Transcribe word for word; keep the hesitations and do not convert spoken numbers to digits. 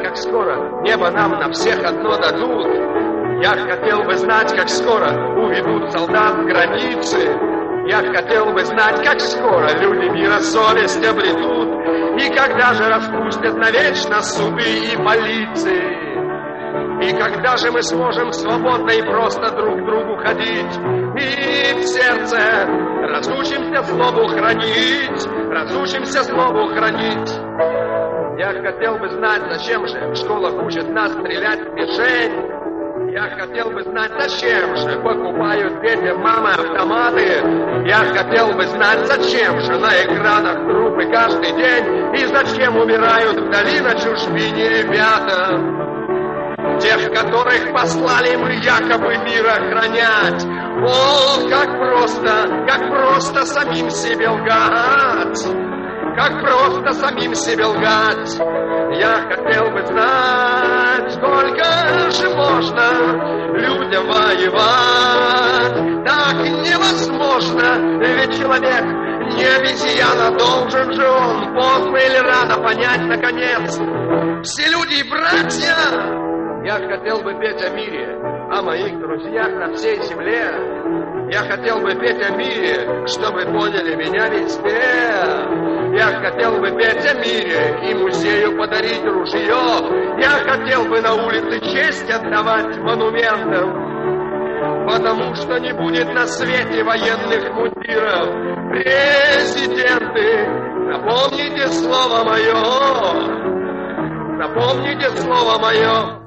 как скоро небо нам на всех одно дадут. Я хотел бы знать, как скоро уведут солдат с границы. Я хотел бы знать, как скоро люди мира совесть обретут. И когда же распустят навечно суды и полиции. И когда же мы сможем свободно и просто друг к другу ходить. И в сердце разучимся злобу хранить. Разучимся злобу хранить. Я хотел бы знать, зачем же в школах учат нас стрелять в мишень. Я хотел бы знать, зачем же покупают детям мамы автоматы. Я хотел бы знать, зачем же на экранах трупы каждый день. И зачем умирают вдали на чужбине ребята. Тех, которых послали мы якобы мир охранять. О, как просто, как просто самим себе лгать. Как просто самим себе лгать. Я хотел бы знать, сколько же можно людям воевать. Так невозможно, ведь человек не обезьяна. Должен же он поздно или рано понять, наконец, все люди братья. Я хотел бы петь о мире, о моих друзьях на всей земле. Я хотел бы петь о мире, чтобы поняли меня везде. Я хотел бы петь о мире и музею подарить ружье. Я хотел бы на улице честь отдавать монументам, потому что не будет на свете военных мундиров. Президенты, напомните слово мое, напомните слово мое.